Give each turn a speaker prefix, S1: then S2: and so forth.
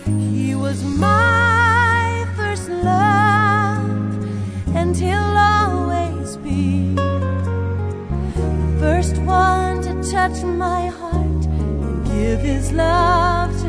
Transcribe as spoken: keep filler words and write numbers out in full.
S1: He was my first love, and he'll always be the first one to touch my heart and give his love to